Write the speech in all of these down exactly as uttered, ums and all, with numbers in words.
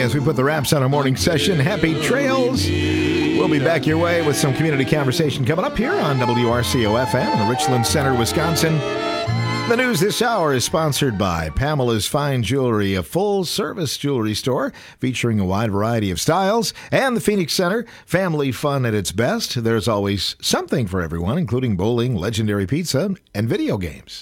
as we put the wraps on our morning session. Happy trails. We'll be back your way with some community conversation coming up here on W R C O F M in Richland Center, Wisconsin. The news this hour is sponsored by Pamela's Fine Jewelry, a full-service jewelry store featuring a wide variety of styles, and the Phoenix Center, family fun at its best. There's always something for everyone, including bowling, legendary pizza, and video games.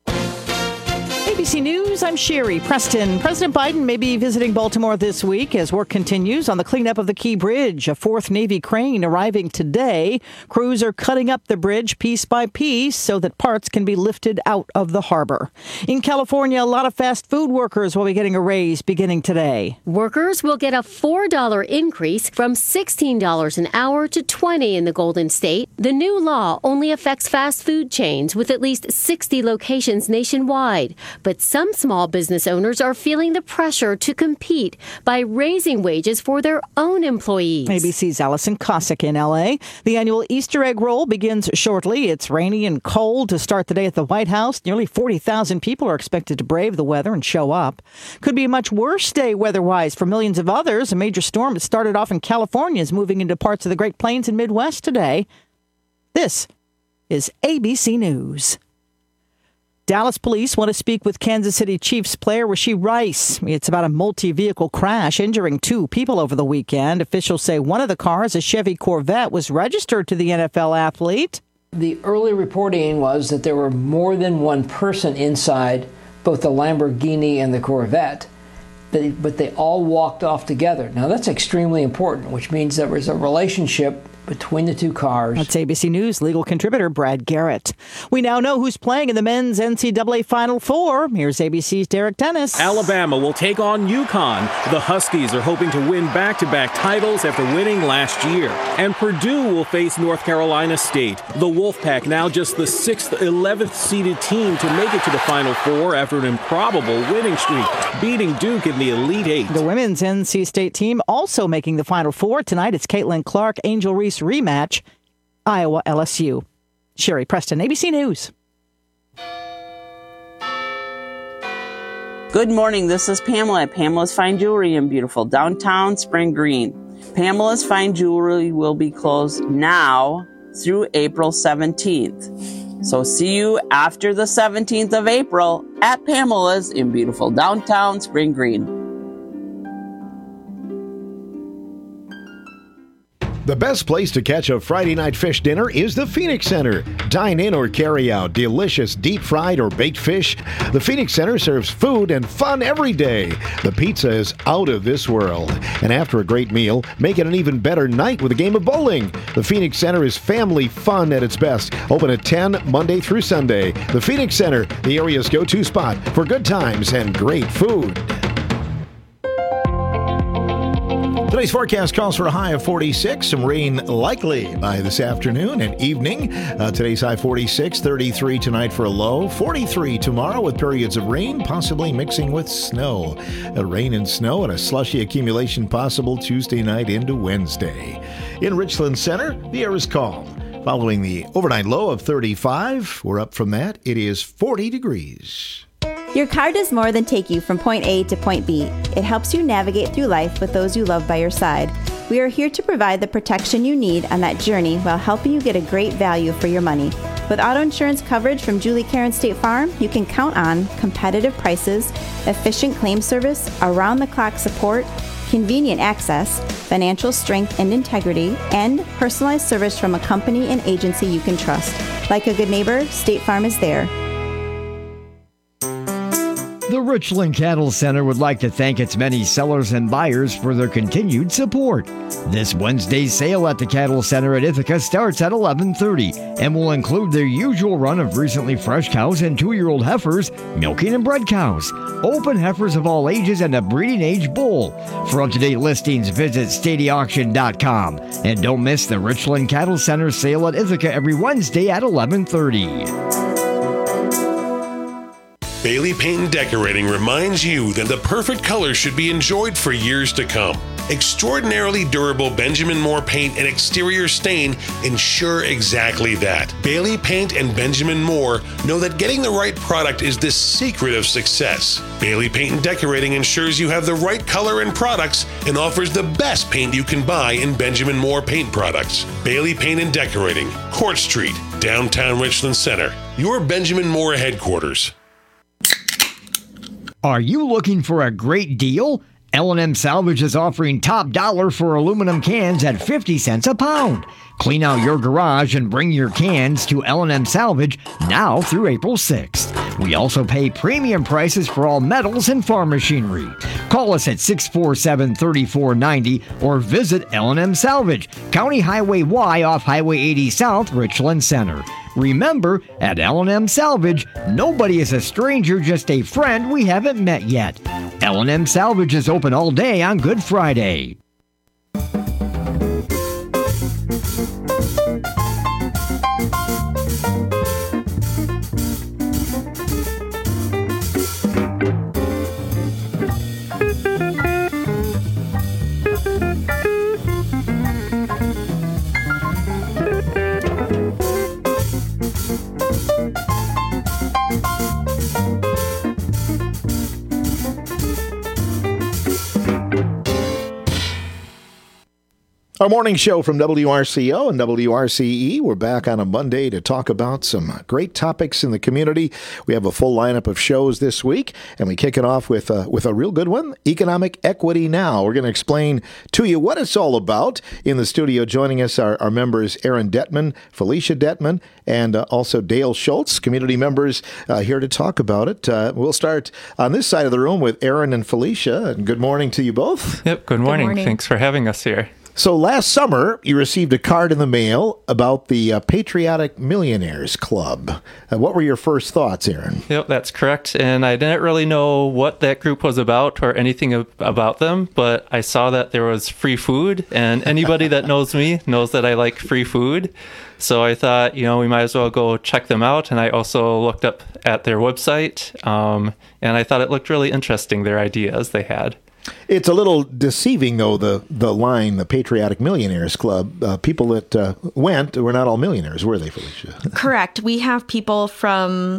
A B C News, I'm Sherry Preston. President Biden may be visiting Baltimore this week as work continues on the cleanup of the Key Bridge. A fourth Navy crane arriving today. Crews are cutting up the bridge piece by piece so that parts can be lifted out of the harbor. In California, a lot of fast food workers will be getting a raise beginning today. Workers will get a four dollars increase from sixteen dollars an hour to twenty dollars in the Golden State. The new law only affects fast food chains with at least sixty locations nationwide. But some small business owners are feeling the pressure to compete by raising wages for their own employees. A B C's Allison Cossack in L A. The annual Easter egg roll begins shortly. It's rainy and cold to start the day at the White House. Nearly forty thousand people are expected to brave the weather and show up. Could be a much worse day weather-wise for millions of others. A major storm that started off in California is moving into parts of the Great Plains and Midwest today. This is A B C News. Dallas police want to speak with Kansas City Chiefs player Rashee Rice. It's about a multi-vehicle crash injuring two people over the weekend. Officials say one of the cars, a Chevy Corvette, was registered to the N F L athlete. The early reporting was that there were more than one person inside both the Lamborghini and the Corvette, but they all walked off together. Now, that's extremely important, which means there was a relationship between the two cars. That's A B C News legal contributor Brad Garrett. We now know who's playing in the men's N C double A Final Four. Here's A B C's Derek Dennis. Alabama will take on UConn. The Huskies are hoping to win back-to-back titles after winning last year. And Purdue will face North Carolina State. The Wolfpack now just the sixth, eleventh seeded team to make it to the Final Four after an improbable winning streak, beating Duke in the Elite Eight. The women's N C State team also making the Final Four. Tonight it's Caitlin Clark, Angel Reese rematch, Iowa L S U. Sherry Preston, A B C News. Good morning. This is Pamela at Pamela's Fine Jewelry in beautiful downtown Spring Green. Pamela's Fine Jewelry will be closed now through April seventeenth. So see you after the seventeenth of April at Pamela's in beautiful downtown Spring Green. The best place to catch a Friday night fish dinner is the Phoenix Center. Dine in or carry out delicious deep-fried or baked fish. The Phoenix Center serves food and fun every day. The pizza is out of this world. And after a great meal, make it an even better night with a game of bowling. The Phoenix Center is family fun at its best. Open at ten, Monday through Sunday. The Phoenix Center, the area's go-to spot for good times and great food. Today's forecast calls for a high of forty-six. Some rain likely by this afternoon and evening. Uh, today's high forty-six, thirty-three tonight for a low, forty-three tomorrow with periods of rain, possibly mixing with snow. Uh, rain and snow and a slushy accumulation possible Tuesday night into Wednesday. In Richland Center, the air is calm. Following the overnight low of thirty-five, we're up from that. It is forty degrees. Your car does more than take you from point A to point B. It helps you navigate through life with those you love by your side. We are here to provide the protection you need on that journey while helping you get a great value for your money. With auto insurance coverage from Julie Karen State Farm, you can count on competitive prices, efficient claim service, around-the-clock support, convenient access, financial strength and integrity, and personalized service from a company and agency you can trust. Like a good neighbor, State Farm is there. The Richland Cattle Center would like to thank its many sellers and buyers for their continued support. This Wednesday's sale at the Cattle Center at Ithaca starts at eleven thirty and will include their usual run of recently fresh cows and two-year-old heifers, milking and bred cows, open heifers of all ages, and a breeding age bull. For up-to-date listings, visit stady auction dot com. And don't miss the Richland Cattle Center sale at Ithaca every Wednesday at eleven thirty. Bailey Paint and Decorating reminds you that the perfect color should be enjoyed for years to come. Extraordinarily durable Benjamin Moore paint and exterior stain ensure exactly that. Bailey Paint and Benjamin Moore know that getting the right product is the secret of success. Bailey Paint and Decorating ensures you have the right color and products and offers the best paint you can buy in Benjamin Moore paint products. Bailey Paint and Decorating, Court Street, downtown Richland Center. Your Benjamin Moore headquarters. Are you looking for a great deal? L and M Salvage is offering top dollar for aluminum cans at fifty cents a pound. Clean out your garage and bring your cans to L and M Salvage now through April sixth. We also pay premium prices for all metals and farm machinery. Call us at six four seven, three four nine zero or visit L and M Salvage, County Highway Y off Highway eighty South, Richland Center. Remember, at L and M Salvage, nobody is a stranger, just a friend we haven't met yet. L and M Salvage is open all day on Good Friday. Our morning show from W R C O and W R C E. We're back on a Monday to talk about some great topics in the community. We have a full lineup of shows this week, and we kick it off with a, with a real good one, Economic Equity Now. We're going to explain to you what it's all about. In the studio joining us are our members Aaron Detman, Felicia Detman, and uh, also Dale Schultz, community members uh, here to talk about it. Uh, we'll start on this side of the room with Aaron and Felicia. And good morning to you both. Yep, good morning. Good morning. Thanks for having us here. So last summer, you received a card in the mail about the uh, Patriotic Millionaires Club. Uh, what were your first thoughts, Aaron? Yep, that's correct. And I didn't really know what that group was about or anything ab- about them, but I saw that there was free food, and anybody that knows me knows that I like free food. So I thought, you know, we might as well go check them out. And I also looked up at their website, um, and I thought it looked really interesting, their ideas they had. It's a little deceiving, though, the, the line, the Patriotic Millionaires Club. Uh, people that uh, went were not all millionaires, were they, Felicia? Correct. We have people from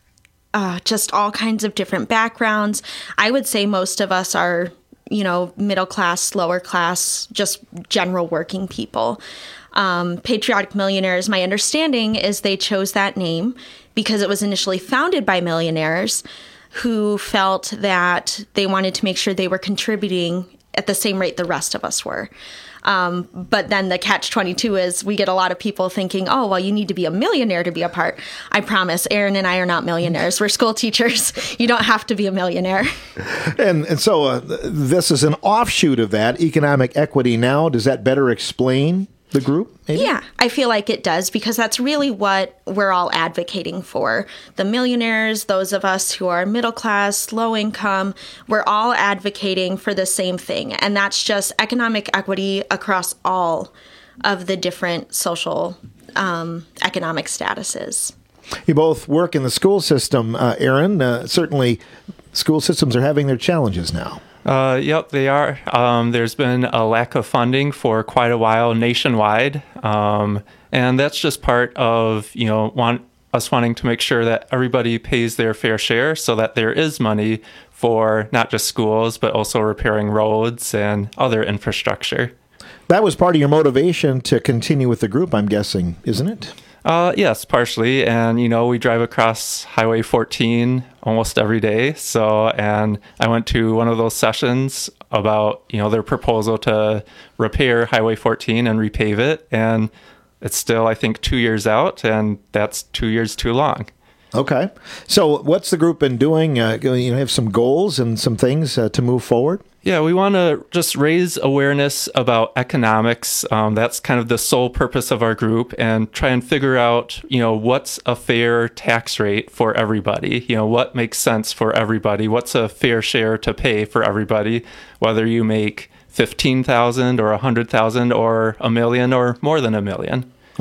uh, just all kinds of different backgrounds. I would say most of us are, you know, middle class, lower class, just general working people. Um, Patriotic Millionaires, my understanding is they chose that name because it was initially founded by millionaires who felt that they wanted to make sure they were contributing at the same rate the rest of us were. Um, but then the catch twenty-two is we get a lot of people thinking, oh, well, you need to be a millionaire to be a part. I promise, Aaron and I are not millionaires. We're school teachers. You don't have to be a millionaire. And and so uh, this is an offshoot of that, Economic Equity Now. Does that better explain the group, maybe? Yeah, I feel like it does, because that's really what we're all advocating for. The millionaires, those of us who are middle class, low income, we're all advocating for the same thing. And that's just economic equity across all of the different social um, economic statuses. You both work in the school system, uh, Aaron. Uh, certainly, school systems are having their challenges now. Uh, yep, they are. Um, there's been a lack of funding for quite a while nationwide, um, and that's just part of, you know, want us wanting to make sure that everybody pays their fair share so that there is money for not just schools, but also repairing roads and other infrastructure. That was part of your motivation to continue with the group, I'm guessing, isn't it? Uh, yes, partially. And, you know, we drive across Highway fourteen almost every day. So, and I went to one of those sessions about, you know, their proposal to repair Highway fourteen and repave it. And it's still, I think, two years out, and that's two years too long. Okay. So what's the group been doing? Uh, you know, have some goals and some things uh, to move forward? Yeah, we want to just raise awareness about economics. Um, that's kind of the sole purpose of our group, and try and figure out, you know, what's a fair tax rate for everybody? You know, what makes sense for everybody? What's a fair share to pay for everybody, whether you make fifteen thousand or one hundred thousand or a million or more than a million?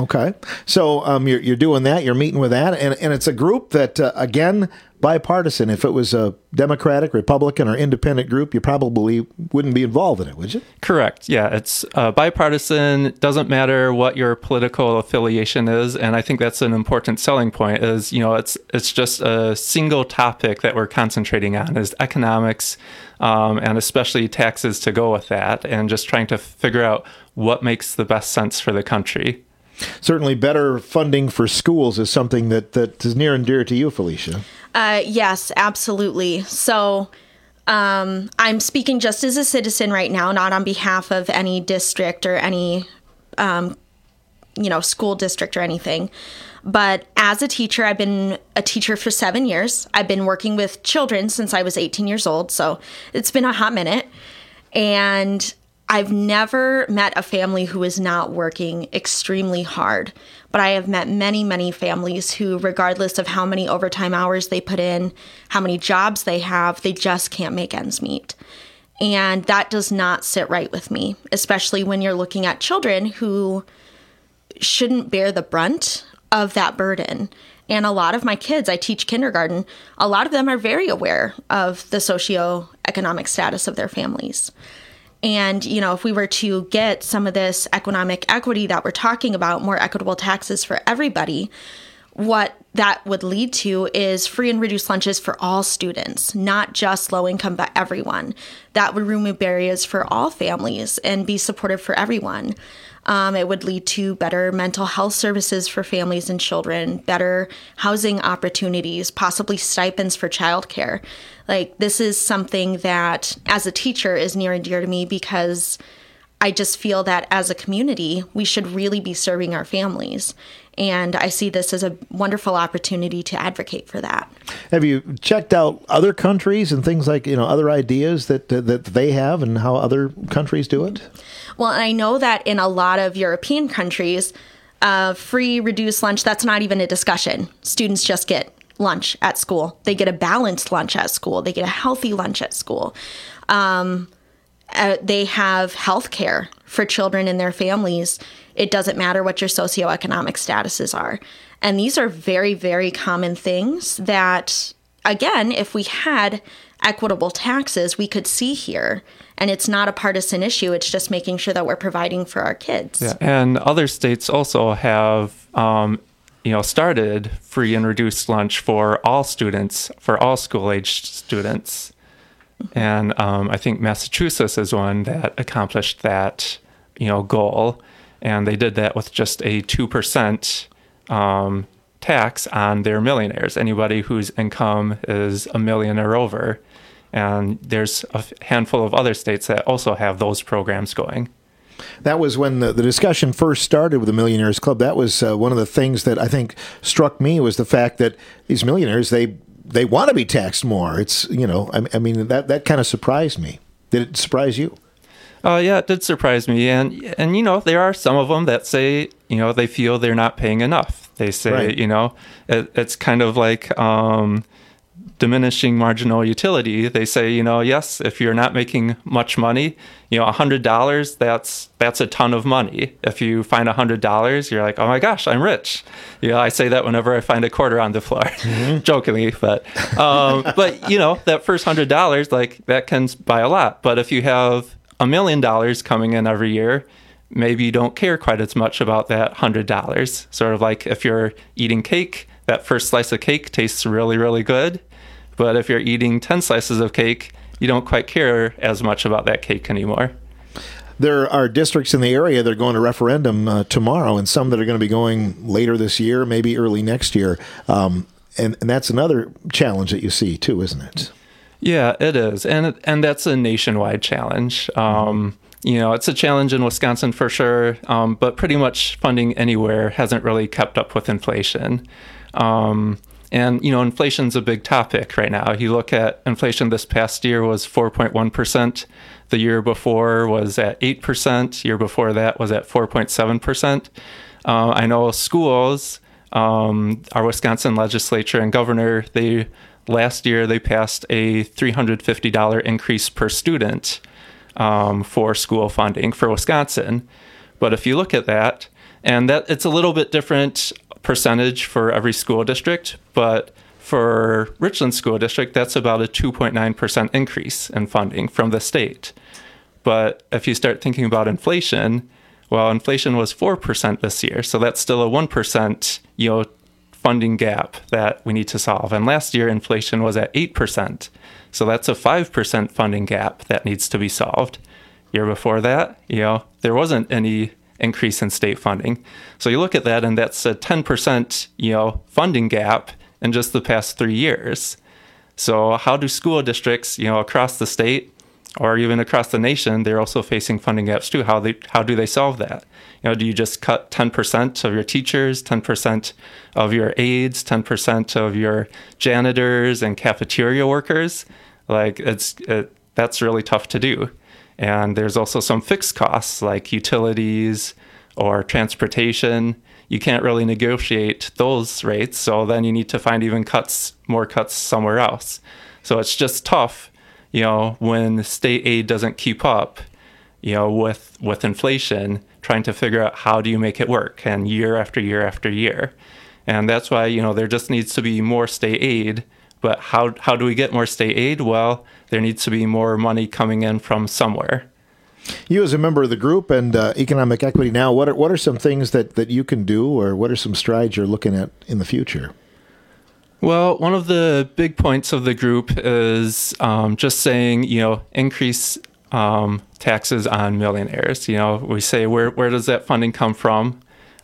Okay. So um, you're, you're doing that, you're meeting with that, and, and it's a group that, uh, again, bipartisan. If it was a Democratic, Republican, or independent group, you probably wouldn't be involved in it, would you? Correct. Yeah, it's uh, bipartisan. It doesn't matter what your political affiliation is, and I think that's an important selling point. Is you know, it's it's just a single topic that we're concentrating on is economics, um, and especially taxes to go with that, and just trying to figure out what makes the best sense for the country. Certainly, better funding for schools is something that, that is near and dear to you, Felicia. Uh, yes, absolutely. So um, I'm speaking just as a citizen right now, not on behalf of any district or any, um, you know, school district or anything. But as a teacher, I've been a teacher for seven years. I've been working with children since I was eighteen years old. So it's been a hot minute. And I've never met a family who is not working extremely hard, but I have met many, many families who, regardless of how many overtime hours they put in, how many jobs they have, they just can't make ends meet. And that does not sit right with me, especially when you're looking at children who shouldn't bear the brunt of that burden. And a lot of my kids, I teach kindergarten, a lot of them are very aware of the socioeconomic status of their families. And, you know, if we were to get some of this economic equity that we're talking about, more equitable taxes for everybody, what that would lead to is free and reduced lunches for all students, not just low income, but everyone. That would remove barriers for all families and be supportive for everyone. Um, it would lead to better mental health services for families and children, better housing opportunities, possibly stipends for childcare. Like, this is something that, as a teacher, is near and dear to me because I just feel that as a community, we should really be serving our families. And I see this as a wonderful opportunity to advocate for that. Have you checked out other countries and things like, you know, other ideas that that they have and how other countries do it? Well, I know that in a lot of European countries, uh, free reduced lunch, that's not even a discussion. Students just get lunch at school. They get a balanced lunch at school. They get a healthy lunch at school. Um, uh, they have health care for children and their families. It doesn't matter what your socioeconomic statuses are. And these are very, very common things that, again, if we had equitable taxes, we could see here. And it's not a partisan issue. It's just making sure that we're providing for our kids. Yeah. And other states also have, um, you know, started free and reduced lunch for all students, for all school-aged students. Mm-hmm. And um, I think Massachusetts is one that accomplished that, you know, goal. And they did that with just a two percent um, tax on their millionaires, anybody whose income is a million or over. And there's a handful of other states that also have those programs going. That was when the, the discussion first started with the Millionaires Club. That was uh, one of the things that I think struck me was the fact that these millionaires, they they want to be taxed more. It's, you know, I, I mean, that, that kind of surprised me. Did it surprise you? Uh, yeah, it did surprise me. And, and, you know, there are some of them that say, you know, they feel they're not paying enough. They say, right. you know, it, it's kind of like um, diminishing marginal utility. They say, you know, yes, if you're not making much money, you know, one hundred dollars, that's that's a ton of money. If you find one hundred dollars, you're like, oh my gosh, I'm rich. You know, I say that whenever I find a quarter on the floor, mm-hmm. jokingly. But, um, but, you know, that first one hundred dollars, like, that can buy a lot. But if you have a million dollars coming in every year, maybe you don't care quite as much about that one hundred dollars. Sort of like if you're eating cake, that first slice of cake tastes really, really good. But if you're eating ten slices of cake, you don't quite care as much about that cake anymore. There are districts in the area that are going to referendum uh, tomorrow, and some that are going to be going later this year, maybe early next year. Um, and, and that's another challenge that you see, too, isn't it? Yeah, it is. And and that's a nationwide challenge. Um, you know, it's a challenge in Wisconsin for sure, um, but pretty much funding anywhere hasn't really kept up with inflation. Um, and, you know, inflation's a big topic right now. You look at inflation this past year was four point one percent. The year before was at eight percent. Year before that was at four point seven percent. Uh, I know schools, um, our Wisconsin legislature and governor, they last year they passed a three hundred fifty dollars increase per student um, for school funding for Wisconsin. But if you look at that, And that it's a little bit different percentage for every school district, but for Richland School District, that's about a two point nine percent increase in funding from the state. But if you start thinking about inflation, well, inflation was four percent this year, so that's still a one percent, you know, funding gap that we need to solve. And last year, inflation was at eight percent, so that's a five percent funding gap that needs to be solved. Year before that, you know, there wasn't any increase in state funding. So you look at that, and that's a ten percent, you know, funding gap in just the past three years. So how do school districts, you know, across the state or even across the nation, they're also facing funding gaps too. How they how do they solve that? You know, do you just cut ten percent of your teachers, ten percent of your aides, ten percent of your janitors and cafeteria workers? Like it's it, that's really tough to do. And there's also some fixed costs like utilities or transportation. You can't really negotiate those rates, so then you need to find even cuts, more cuts somewhere else. So it's just tough, you know, when state aid doesn't keep up, you know, with with inflation, trying to figure out how do you make it work, and year after year after year. And that's why, you know, there just needs to be more state aid. But how how do we get more state aid? Well, there needs to be more money coming in from somewhere. You, as a member of the group and uh, Economic Equity Now, what are what are some things that, that you can do, or what are some strides you're looking at in the future? Well, one of the big points of the group is um, just saying, you know, increase um, taxes on millionaires. You know, we say, where where does that funding come from?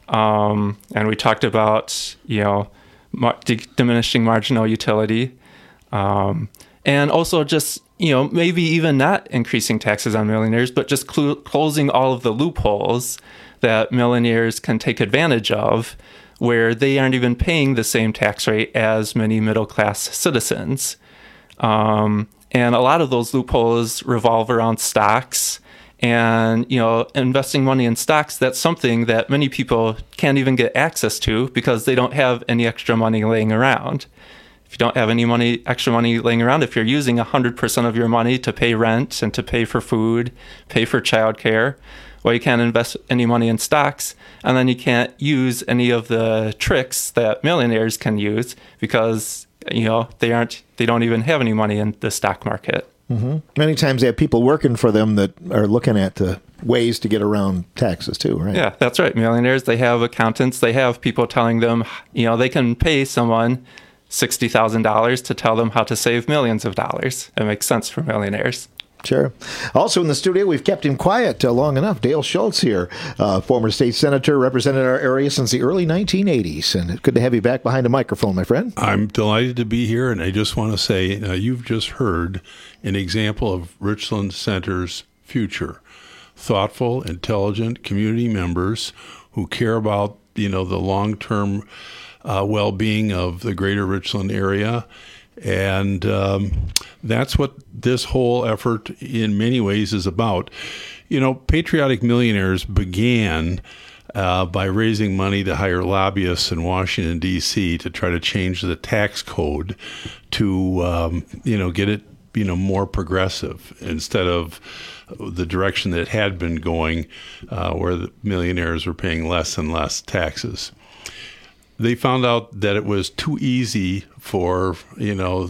Um, and we talked about, you know, mar- de- diminishing marginal utility. Um, and also just, you know, maybe even not increasing taxes on millionaires, but just cl- closing all of the loopholes that millionaires can take advantage of, where they aren't even paying the same tax rate as many middle-class citizens. Um, and a lot of those loopholes revolve around stocks. And, you know, investing money in stocks, that's something that many people can't even get access to because they don't have any extra money laying around. If you don't have any money, extra money laying around, if you're using one hundred percent of your money to pay rent and to pay for food, pay for childcare, well, you can't invest any money in stocks, and then you can't use any of the tricks that millionaires can use because, you know, they aren't, they don't even have any money in the stock market. Mm-hmm. Many times they have people working for them that are looking at the ways to get around taxes too, right? Yeah, that's right. Millionaires, they have accountants, they have people telling them, you know, they can pay someone sixty thousand dollars to tell them how to save millions of dollars. It makes sense for millionaires. Sure. Also in the studio, we've kept him quiet uh, long enough. Dale Schultz here, uh, former state senator, represented our area since the early nineteen eighties. And good to have you back behind a microphone, my friend. I'm delighted to be here, and I just want to say uh, you've just heard an example of Richland Center's future. Thoughtful, intelligent community members who care about, you know, the long-term uh, well-being of the greater Richland area. And um, that's what this whole effort in many ways is about. You know, Patriotic Millionaires began uh, by raising money to hire lobbyists in Washington, D C to try to change the tax code to, um, you know, get it, you know, more progressive instead of the direction that it had been going, uh, where the millionaires were paying less and less taxes. They found out that it was too easy for, you know,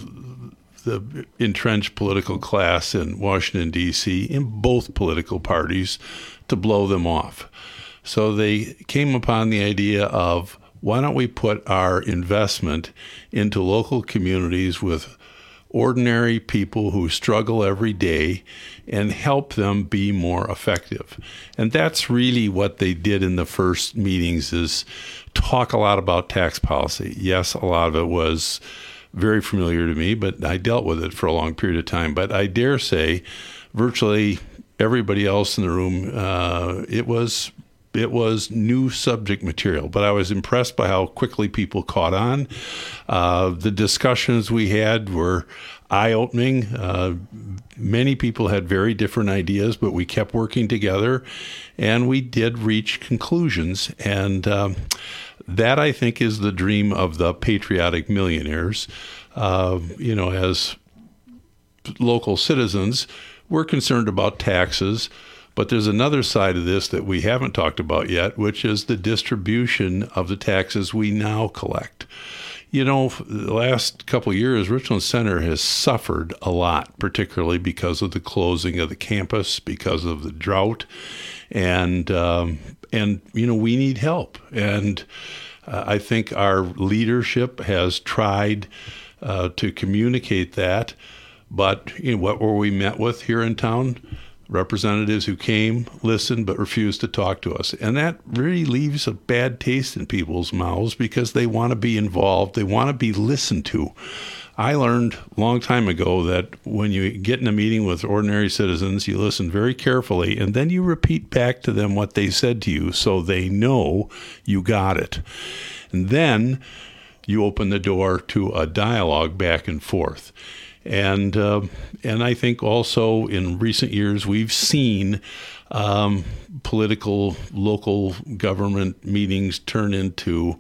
the entrenched political class in Washington, D C, in both political parties, to blow them off. So they came upon the idea of, why don't we put our investment into local communities with ordinary people who struggle every day and help them be more effective. And that's really what they did in the first meetings, is talk a lot about tax policy. Yes, a lot of it was very familiar to me, but I dealt with it for a long period of time. But I dare say virtually everybody else in the room, uh, it was it was new subject material. But I was impressed by how quickly people caught on. Uh, the discussions we had were eye-opening. Uh, many people had very different ideas, but we kept working together, and we did reach conclusions. And um, that, I think, is the dream of the Patriotic Millionaires. Uh, you know, as local citizens, we're concerned about taxes, But there's another side of this that we haven't talked about yet, which is the distribution of the taxes we now collect. You know, the last couple of years, Richland Center has suffered a lot, particularly because of the closing of the campus, because of the drought, and um, and you know we need help. And uh, I think our leadership has tried uh, to communicate that, but you know, what were we met with here in town? Representatives who came, listened, but refused to talk to us. And that really leaves a bad taste in people's mouths because they want to be involved. They want to be listened to. I learned a long time ago that when you get in a meeting with ordinary citizens, you listen very carefully, and then you repeat back to them what they said to you so they know you got it. And then you open the door to a dialogue back and forth. And uh, and I think also in recent years we've seen um, political local government meetings turn into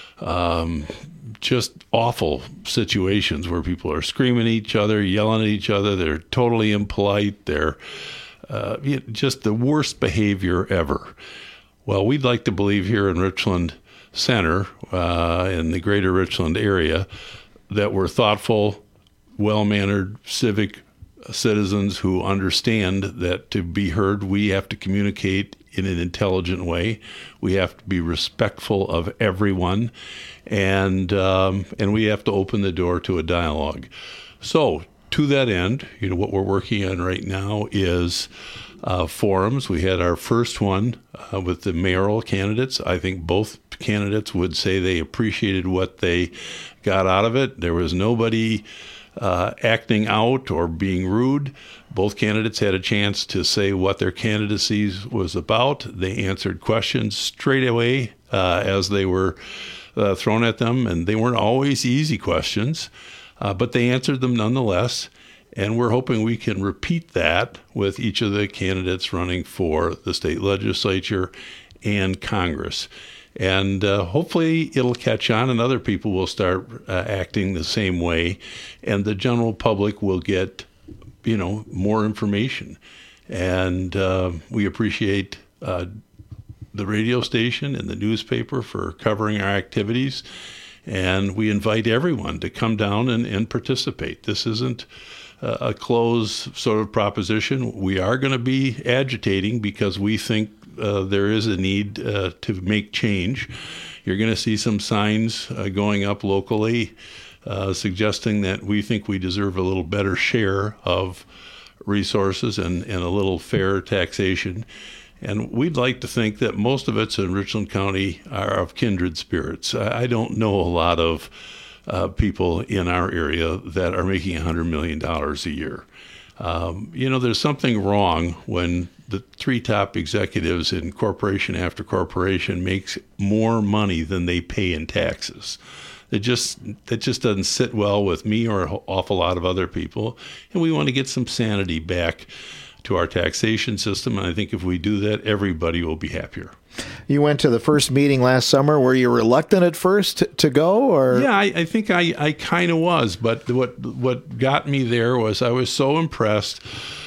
um, just awful situations where people are screaming at each other, yelling at each other. They're totally impolite. They're uh, just the worst behavior ever. Well, we'd like to believe here in Richland Center, uh, in the greater Richland area, that we're thoughtful, well-mannered civic citizens who understand that to be heard, we have to communicate in an intelligent way. We have to be respectful of everyone, and um, and we have to open the door to a dialogue. So, to that end, you know, what we're working on right now is uh, forums. We had our first one uh, with the mayoral candidates. I think both candidates would say they appreciated what they got out of it. There was nobody Uh, acting out or being rude. Both candidates had a chance to say what their candidacy was about. They answered questions straight away uh, as they were uh, thrown at them, and they weren't always easy questions, uh, but they answered them nonetheless. And we're hoping we can repeat that with each of the candidates running for the state legislature and Congress. And uh, hopefully it'll catch on and other people will start uh, acting the same way, and the general public will get, you know, more information. And uh, we appreciate uh, the radio station and the newspaper for covering our activities. And we invite everyone to come down and, and participate. This isn't uh, a closed sort of proposition. We are going to be agitating because we think Uh, there is a need uh, to make change. You're going to see some signs uh, going up locally uh, suggesting that we think we deserve a little better share of resources and, and a little fair taxation. And we'd like to think that most of it's in Richland County are of kindred spirits. I, I don't know a lot of uh, people in our area that are making one hundred million dollars a year. Um, you know, there's something wrong when the three top executives in corporation after corporation makes more money than they pay in taxes. It just that just doesn't sit well with me or an awful lot of other people. And we want to get some sanity back to our taxation system. And I think if we do that, everybody will be happier. You went to the first meeting last summer. Were you reluctant at first to, to go? Or yeah, I, I think I, I kind of was. But what what got me there was I was so impressed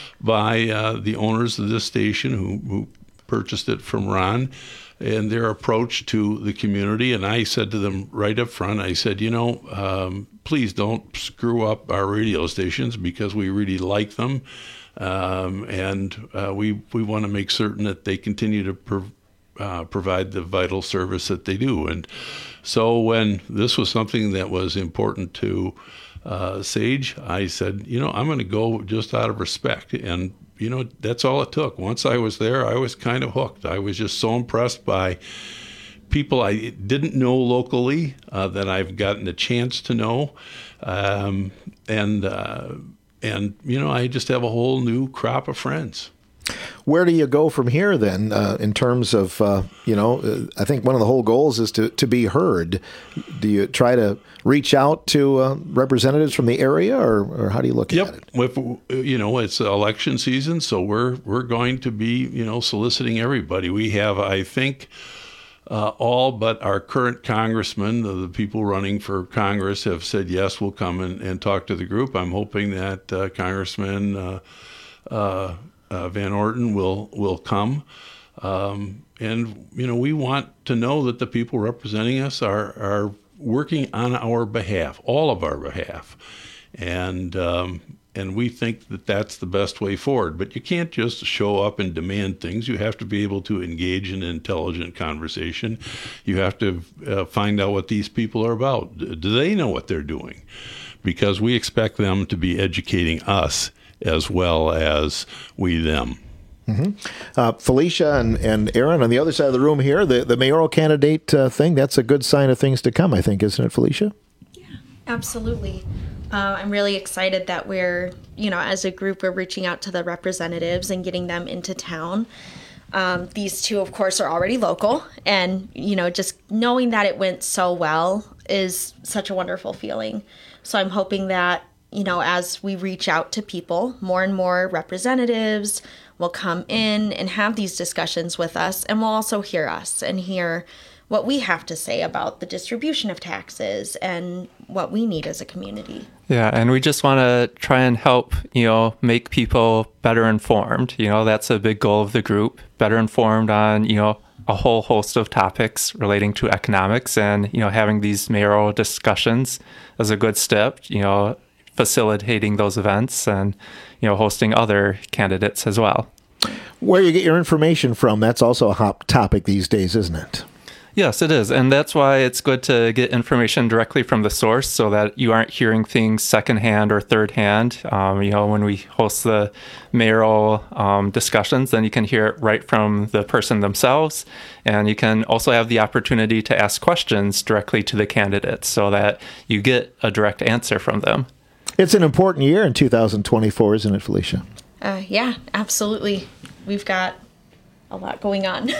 by uh, the owners of this station who, who purchased it from Ron and their approach to the community. And I said to them right up front, I said, you know, um, please don't screw up our radio stations because we really like them. Um, and uh, we, we want to make certain that they continue to pro- uh, provide the vital service that they do. And so when this was something that was important to Uh, Sage, I said, you know, I'm going to go just out of respect. And, you know, that's all it took. Once I was there, I was kind of hooked. I was just so impressed by people I didn't know locally uh, that I've gotten a chance to know. Um, and, uh, and, you know, I just have a whole new crop of friends. Where do you go from here then uh, in terms of, uh, you know, uh, I think one of the whole goals is to, to be heard. Do you try to reach out to uh, representatives from the area or, or how do you look yep. at it? If, you know, it's election season, so we're we're going to be, you know, soliciting everybody. We have, I think, uh, all but our current congressman, the, the people running for Congress have said, yes, we'll come and, and talk to the group. I'm hoping that uh, Congressman uh, uh, uh, Van Orton will will come. Um, and, you know, we want to know that the people representing us are, are working on our behalf, all of our behalf. And um, and we think that that's the best way forward. But you can't just show up and demand things. You have to be able to engage in intelligent conversation. You have to uh, find out what these people are about. Do they know what they're doing? Because we expect them to be educating us as well as we them. Mm-hmm. Uh, Felicia and, and Aaron on the other side of the room here, the, the mayoral candidate uh, thing, that's a good sign of things to come, I think, isn't it, Felicia? Yeah, absolutely. Uh, I'm really excited that we're, you know, as a group, we're reaching out to the representatives and getting them into town. Um, these two, of course, are already local. And, you know, just knowing that it went so well is such a wonderful feeling. So I'm hoping that, you know, as we reach out to people, more and more representatives will come in and have these discussions with us, and will also hear us and hear what we have to say about the distribution of taxes and what we need as a community. Yeah, and we just want to try and help, you know, make people better informed. You know, that's a big goal of the group, better informed on, you know, a whole host of topics relating to economics, and, you know, having these mayoral discussions is a good step, you know, facilitating those events and, you know, hosting other candidates as well. Where you get your information from, that's also a hot topic these days, isn't it? Yes, it is. And that's why it's good to get information directly from the source so that you aren't hearing things secondhand or third hand. Um, you know, when we host the mayoral um, discussions, then you can hear it right from the person themselves. And you can also have the opportunity to ask questions directly to the candidates so that you get a direct answer from them. It's an important year in two thousand twenty-four, isn't it, Felicia? Uh, yeah, absolutely. We've got a lot going on.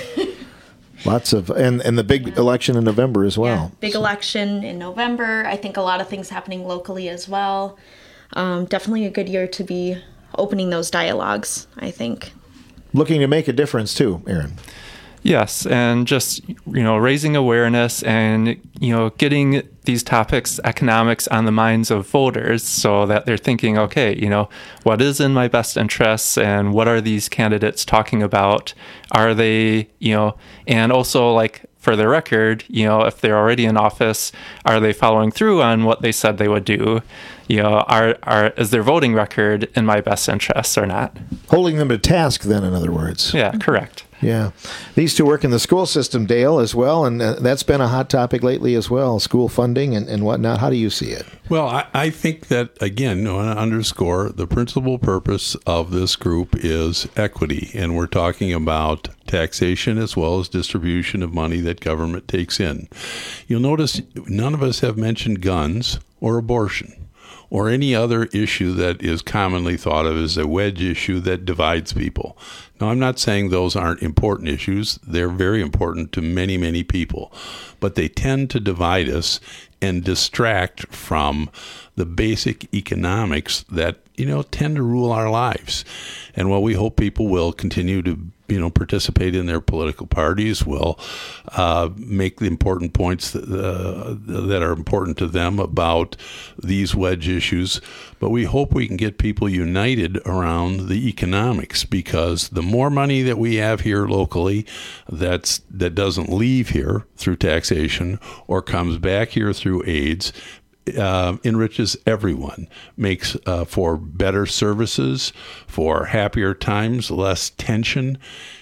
Lots of, and, and the big election in November as well. Yeah, big election in November. I think a lot of things happening locally as well. Um, definitely a good year to be opening those dialogues, I think. Looking to make a difference too, Aaron. Yes, and just, you know, raising awareness and, you know, getting these topics, economics, on the minds of voters so that they're thinking, okay, you know, what is in my best interests and what are these candidates talking about? Are they, you know, and also, like, for the record, you know, if they're already in office, are they following through on what they said they would do? You know, are are is their voting record in my best interests or not? Holding them to task, then, in other words. Yeah, correct. Yeah. These two work in the school system, Dale, as well, and uh, that's been a hot topic lately as well, school funding and, and whatnot. How do you see it? Well, I, I think that, again, I want to underscore the principal purpose of this group is equity, and we're talking about taxation as well as distribution of money that government takes in. You'll notice none of us have mentioned guns or abortion or any other issue that is commonly thought of as a wedge issue that divides people. Now, I'm not saying those aren't important issues. They're very important to many, many people. But they tend to divide us and distract from the basic economics that, you know, tend to rule our lives. And while we hope people will continue to, you know, participate in their political parties, will uh, make the important points that, uh, that are important to them about these wedge issues. But we hope we can get people united around the economics, because the more money that we have here locally that's that doesn't leave here through taxation or comes back here through aids, Uh, enriches everyone, makes uh, for better services, for happier times, less tension.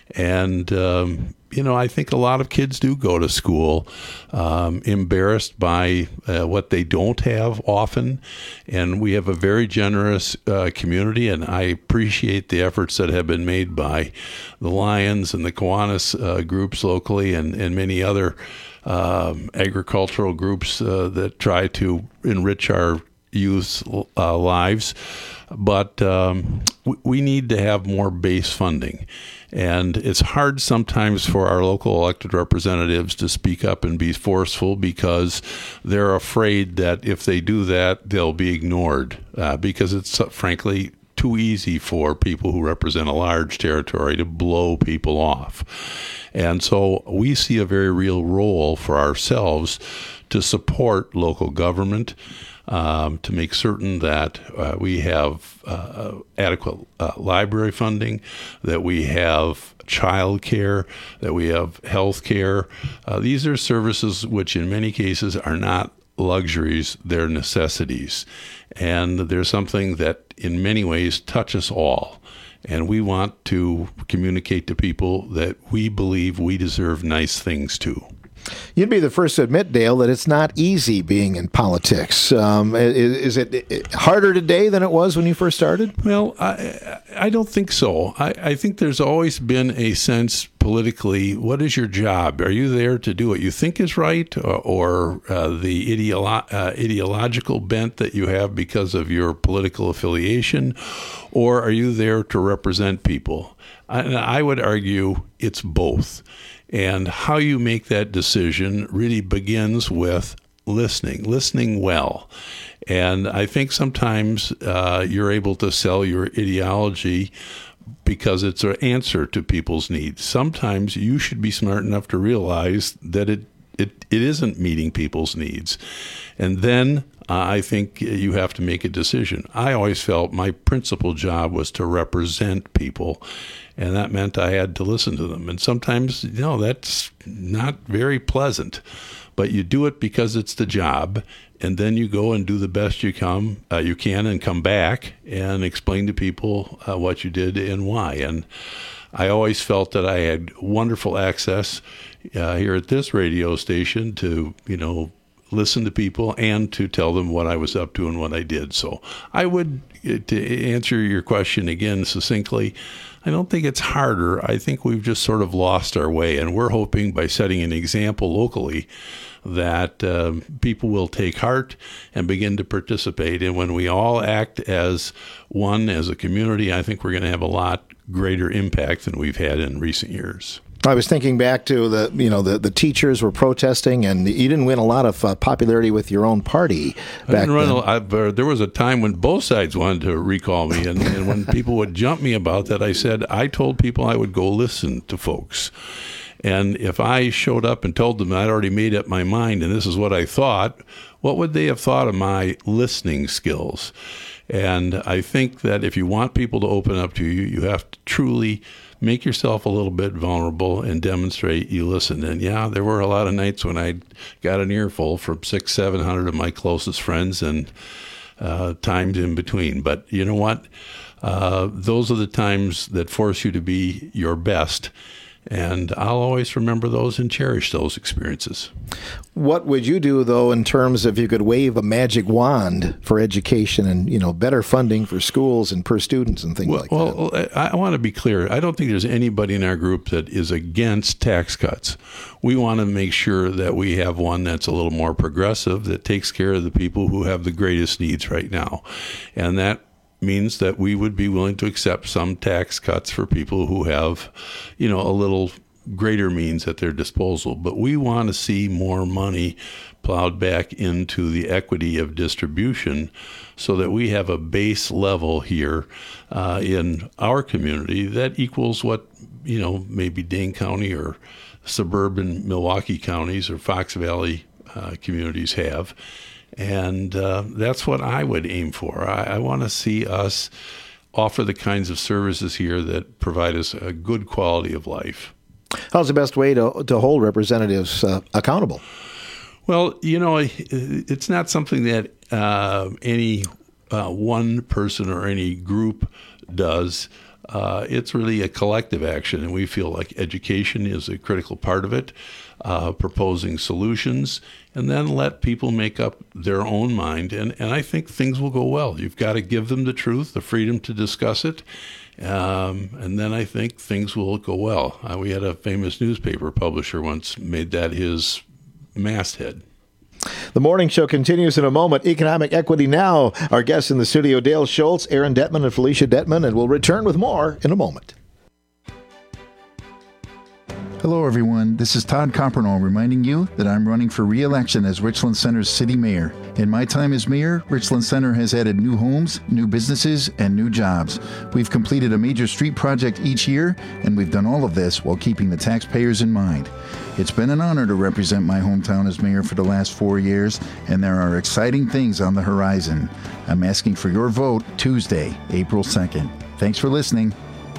And, um, you know, I think a lot of kids do go to school um, embarrassed by uh, what they don't have often. And we have a very generous uh, community, and I appreciate the efforts that have been made by the Lions and the Kiwanis uh, groups locally and, and many other Um, agricultural groups uh, that try to enrich our youth's uh, lives. But um, w- we need to have more base funding. And it's hard sometimes for our local elected representatives to speak up and be forceful, because they're afraid that if they do that, they'll be ignored, uh, because it's uh, frankly too easy for people who represent a large territory to blow people off. And so we see a very real role for ourselves to support local government, um, to make certain that uh, we have uh, adequate uh, library funding, that we have child care, that we have health care. Uh, these are services which in many cases are not luxuries, they're necessities. And there's something that in many ways touch us all. And we want to communicate to people that we believe we deserve nice things too. You'd be the first to admit, Dale, that it's not easy being in politics. Um, is, is it harder today than it was when you first started? Well, I, I don't think so. I, I think there's always been a sense politically, what is your job? Are you there to do what you think is right, or, or uh, the ideolo- uh, ideological bent that you have because of your political affiliation, or are you there to represent people? I, I would argue it's both. And how you make that decision really begins with listening, listening well. And I think sometimes uh, you're able to sell your ideology because it's an answer to people's needs. Sometimes you should be smart enough to realize that it it, it isn't meeting people's needs. And then uh, I think you have to make a decision. I always felt my principal job was to represent people. And that meant I had to listen to them. And sometimes, you know, that's not very pleasant. But you do it because it's the job. And then you go and do the best you come, uh, you can and come back and explain to people uh, what you did and why. And I always felt that I had wonderful access uh, here at this radio station to, you know, listen to people and to tell them what I was up to and what I did. So I would, to answer your question again succinctly, I don't think it's harder. I think we've just sort of lost our way, and we're hoping by setting an example locally that uh, people will take heart and begin to participate. And when we all act as one, as a community, I think we're going to have a lot greater impact than we've had in recent years. I was thinking back to the, you know, the, the teachers were protesting, and you didn't win a lot of uh, popularity with your own party back I didn't run then. A, I, uh, there was a time when both sides wanted to recall me, and, and when people would jump me about that, I said, I told people I would go listen to folks. And if I showed up and told them I'd already made up my mind and this is what I thought, what would they have thought of my listening skills? And I think that if you want people to open up to you, you have to truly make yourself a little bit vulnerable and demonstrate you listen. And yeah, there were a lot of nights when I got an earful from six, seven hundred of my closest friends, and uh, times in between. But you know what? Uh, those are the times that force you to be your best. And I'll always remember those and cherish those experiences. What would you do, though, in terms of you could wave a magic wand for education and, you know, better funding for schools and per students and things well, like well, that? Well, I, I want to be clear. I don't think there's anybody in our group that is against tax cuts. We want to make sure that we have one that's a little more progressive, that takes care of the people who have the greatest needs right now. And that means that we would be willing to accept some tax cuts for people who have, you know, a little greater means at their disposal. But we want to see more money plowed back into the equity of distribution so that we have a base level here uh, in our community that equals what, you know, maybe Dane County or suburban Milwaukee counties or Fox Valley uh, communities have. And uh, that's what I would aim for. I, I want to see us offer the kinds of services here that provide us a good quality of life. How's the best way to to hold representatives uh, accountable? Well, you know, it's not something that uh, any uh, one person or any group does. Uh, it's really a collective action, and we feel like education is a critical part of it, uh, proposing solutions, and then let people make up their own mind. And, and I think things will go well. You've got to give them the truth, the freedom to discuss it, um, and then I think things will go well. Uh, we had a famous newspaper publisher once made that his masthead. The morning show continues in a moment. Economic Equity Now. Our guests in the studio, Dale Schultz, Aaron Detman, and Felicia Detman, and we'll return with more in a moment. Hello, everyone. This is Todd Coppernoll reminding you that I'm running for re-election as Richland Center's city mayor. In my time as mayor, Richland Center has added new homes, new businesses, and new jobs. We've completed a major street project each year, and we've done all of this while keeping the taxpayers in mind. It's been an honor to represent my hometown as mayor for the last four years, and there are exciting things on the horizon. I'm asking for your vote Tuesday, April second. Thanks for listening.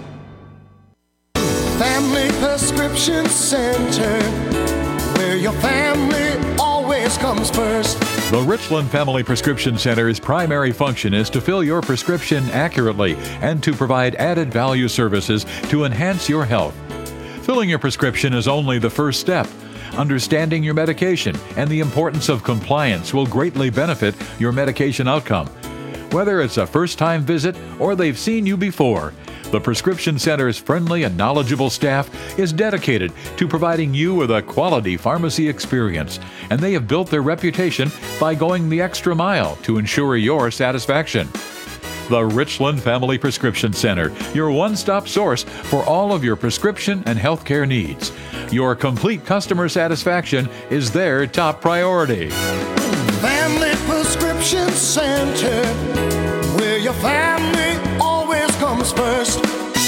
Family Prescription Center, where your family always comes first. The Richland Family Prescription Center's primary function is to fill your prescription accurately and to provide added value services to enhance your health. Filling your prescription is only the first step. Understanding your medication and the importance of compliance will greatly benefit your medication outcome. Whether it's a first-time visit or they've seen you before, the Prescription Center's friendly and knowledgeable staff is dedicated to providing you with a quality pharmacy experience, and they have built their reputation by going the extra mile to ensure your satisfaction. The Richland Family Prescription Center, your one-stop source for all of your prescription and healthcare needs. Your complete customer satisfaction is their top priority. Family Prescription Center, where your family always comes first.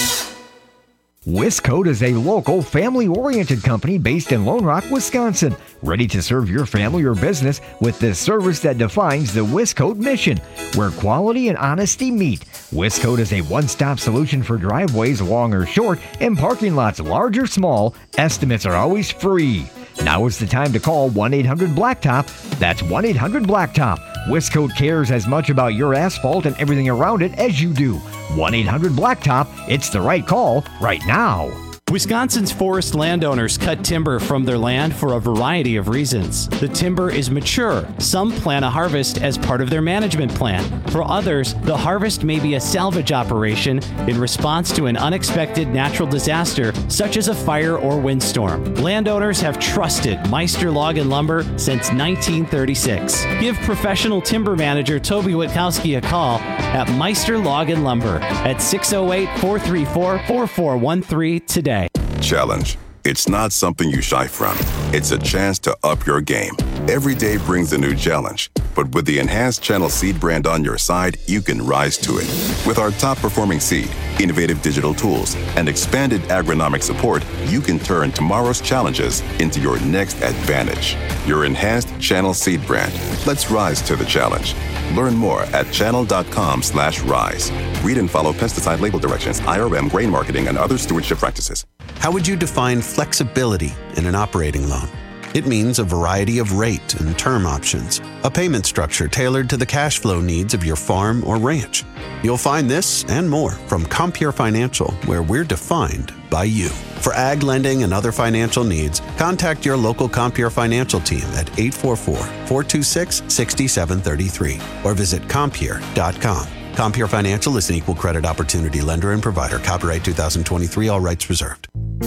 Wiscoat is a local, family-oriented company based in Lone Rock, Wisconsin, ready to serve your family or business with the service that defines the Wiscoat mission, where quality and honesty meet. Wiscoat is a one-stop solution for driveways long or short and parking lots large or small. Estimates are always free. Now is the time to call one eight hundred blacktop. That's one eight hundred blacktop. Wiscoat cares as much about your asphalt and everything around it as you do. one eight hundred blacktop. It's the right call right now. Wisconsin's forest landowners cut timber from their land for a variety of reasons. The timber is mature. Some plan a harvest as part of their management plan. For others, the harvest may be a salvage operation in response to an unexpected natural disaster, such as a fire or windstorm. Landowners have trusted Meister Log and Lumber since nineteen thirty-six. Give professional timber manager Toby Witkowski a call at Meister Log and Lumber at six oh eight, four three four, four four one three today. Challenge. It's not something you shy from. It's a chance to up your game. Every day brings a new challenge, but with the enhanced Channel Seed brand on your side, you can rise to it. With our top-performing seed, innovative digital tools, and expanded agronomic support, you can turn tomorrow's challenges into your next advantage. Your enhanced Channel Seed brand. Let's rise to the challenge. Learn more at channel.com slash rise. Read and follow pesticide label directions, I R M, grain marketing, and other stewardship practices. How would you define flexibility in an operating loan? It means a variety of rate and term options, a payment structure tailored to the cash flow needs of your farm or ranch. You'll find this and more from Compeer Financial, where we're defined by you. For ag lending and other financial needs, contact your local Compeer Financial team at eight four four, four two six, six seven three three or visit compeer dot com. Compeer Financial is an equal credit opportunity lender and provider. Copyright two thousand twenty-three, all rights reserved.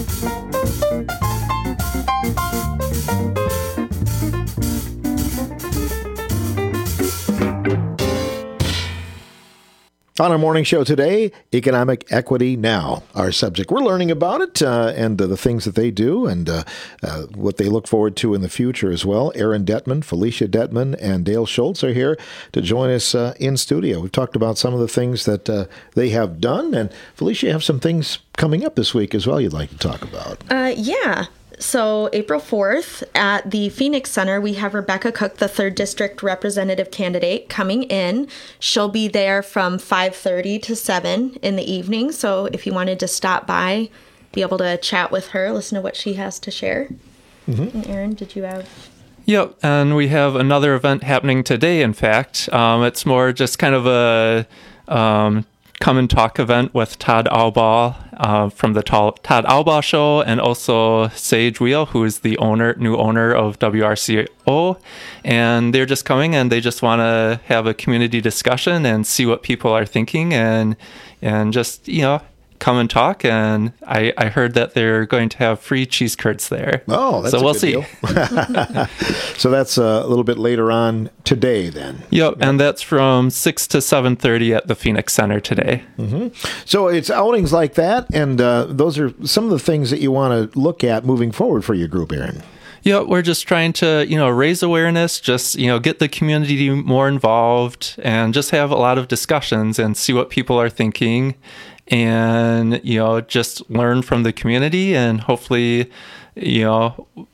On our morning show today, Economic Equity Now, our subject. We're learning about it uh, and uh, the things that they do and uh, uh, what they look forward to in the future as well. Aaron Detman, Felicia Detman, and Dale Schultz are here to join us uh, in studio. We've talked about some of the things that uh, they have done. And Felicia, you have some things coming up this week as well you'd like to talk about. Uh, yeah. So April fourth at the Phoenix Center, we have Rebecca Cook, the third District Representative candidate, coming in. She'll be there from five thirty to seven in the evening. So if you wanted to stop by, be able to chat with her, listen to what she has to share. Mm-hmm. And Aaron, did you have... Yep, and we have another event happening today, in fact. Um, it's more just kind of a... Um, come and talk event with Todd Albaugh uh, from the Todd Albaugh Show, and also Sage Wheel, who is the owner, new owner of W R C O. And they're just coming and they just want to have a community discussion and see what people are thinking and and just, you know, come and talk. And I, I heard that they're going to have free cheese curds there. Oh, that's so a we'll good see. Deal. So that's a little bit later on today then. Yep, and that's from six to seven thirty at the Phoenix Center today. Mm-hmm. So it's outings like that, and uh, those are some of the things that you want to look at moving forward for your group, Aaron. Yeah, we're just trying to, you know, raise awareness, just, you know, get the community more involved and just have a lot of discussions and see what people are thinking and, you know, just learn from the community and hopefully, you know,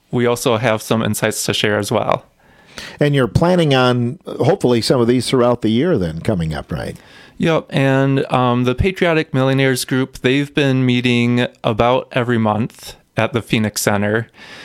we also have some insights to share as well. And you're planning on hopefully some of these throughout the year then coming up, right? Yep, and um, the Patriotic Millionaires Group, they've been meeting about every month at the Phoenix Center.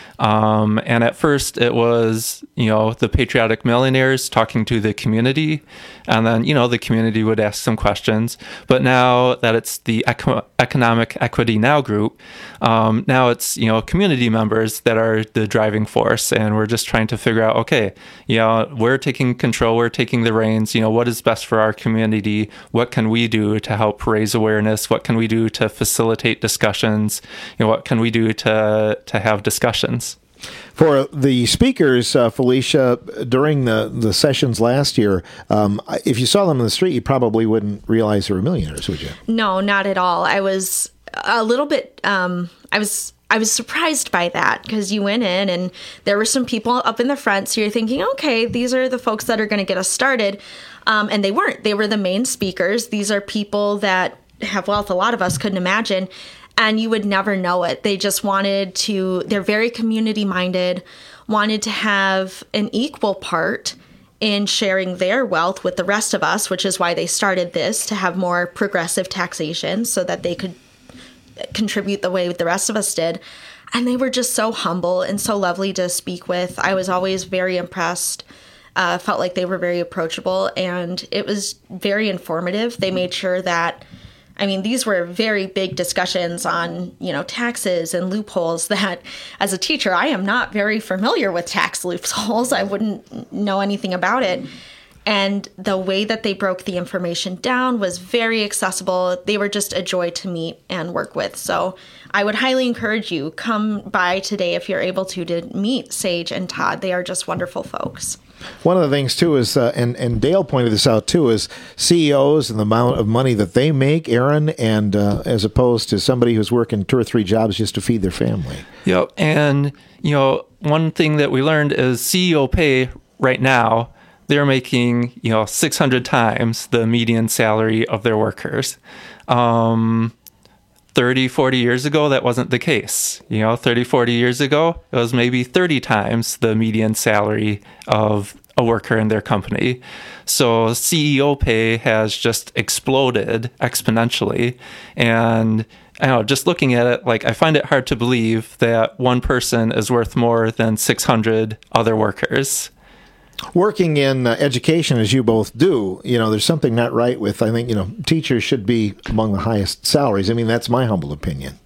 Um, and at first it was, you know, the Patriotic Millionaires talking to the community, and then, you know, the community would ask some questions. But now that it's the Eco- Economic Equity Now group, um, now it's, you know, community members that are the driving force. And we're just trying to figure out, okay, you know, we're taking control, we're taking the reins, you know, what is best for our community? What can we do to help raise awareness? What can we do to facilitate discussions? You know, what can we do to, to have discussions? For the speakers, uh, Felicia, during the, the sessions last year, um, if you saw them in the street, you probably wouldn't realize they were millionaires, would you? No, not at all. I was a little bit, um, I was I was surprised by that, because you went in and there were some people up in the front, so you're thinking, okay, these are the folks that are going to get us started. Um, and they weren't. They were the main speakers. These are people that have wealth a lot of us couldn't imagine. And you would never know it. They just wanted to, they're very community minded, wanted to have an equal part in sharing their wealth with the rest of us, which is why they started this, to have more progressive taxation so that they could contribute the way the rest of us did. And they were just so humble and so lovely to speak with. I was always very impressed. Uh, felt like they were very approachable, and it was very informative. They made sure that, I mean, these were very big discussions on, you know, taxes and loopholes that, as a teacher, I am not very familiar with tax loopholes. I wouldn't know anything about it. And the way that they broke the information down was very accessible. They were just a joy to meet and work with. So I would highly encourage you, come by today if you're able to, to meet Sage and Todd. They are just wonderful folks. One of the things, too, is, uh, and, and Dale pointed this out, too, is C E Os and the amount of money that they make, Aaron, and uh, as opposed to somebody who's working two or three jobs just to feed their family. Yep. And, you know, one thing that we learned is C E O pay right now, they're making, you know, six hundred times the median salary of their workers. Um, thirty, forty years ago, that wasn't the case. You know, thirty, forty years ago, it was maybe thirty times the median salary of a worker in their company. So C E O pay has just exploded exponentially. And I don't know, just looking at it, like, I find it hard to believe that one person is worth more than six hundred other workers. Working in uh, education, as you both do, you know, there's something not right with, I think, you know, teachers should be among the highest salaries. I mean, that's my humble opinion.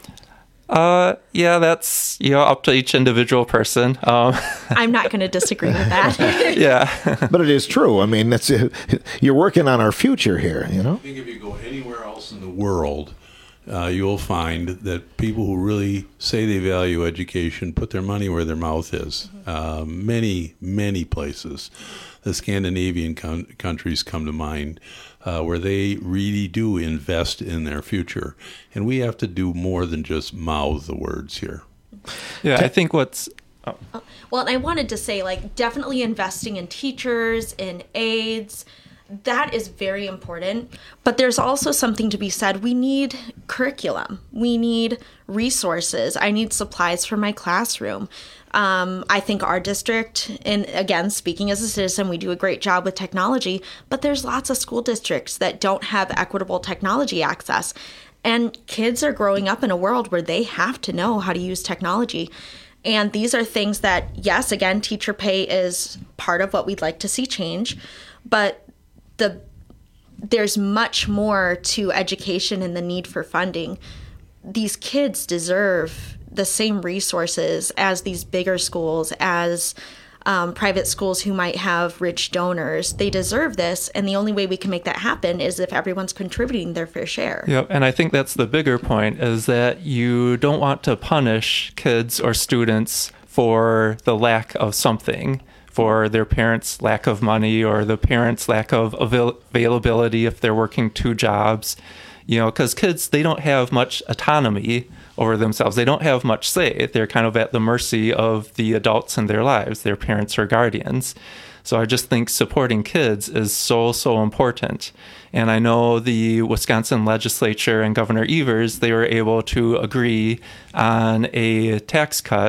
Uh, yeah, that's, you know, up to each individual person. Um, I'm not going to disagree with that. Yeah. But it is true. I mean, that's uh, you're working on our future here, you know? I think if you go anywhere else in the world, uh, you'll find that people who really say they value education put their money where their mouth is. Uh, many, many places, the Scandinavian con- countries come to mind, uh, where they really do invest in their future. And we have to do more than just mouth the words here. Yeah, I think what's... Oh. Well, and I wanted to say, like, definitely investing in teachers, in aides, that is very important. But there's also something to be said. We need curriculum. We need resources. I need supplies for my classroom. Um, I think our district, and again, speaking as a citizen, we do a great job with technology, but there's lots of school districts that don't have equitable technology access. And kids are growing up in a world where they have to know how to use technology. And these are things that, yes, again, teacher pay is part of what we'd like to see change, but the there's much more to education and the need for funding. These kids deserve the same resources as these bigger schools, as um, private schools who might have rich donors. They deserve this, and the only way we can make that happen is if everyone's contributing their fair share. Yep, and I think that's the bigger point, is that you don't want to punish kids or students for the lack of something, for their parents' lack of money or the parents' lack of avail- availability if they're working two jobs. You know, because kids, they don't have much autonomy over themselves. They don't have much say. They're kind of at the mercy of the adults in their lives, their parents or guardians. So I just think supporting kids is so, so important. And I know the Wisconsin legislature and Governor Evers, they were able to agree on a tax cut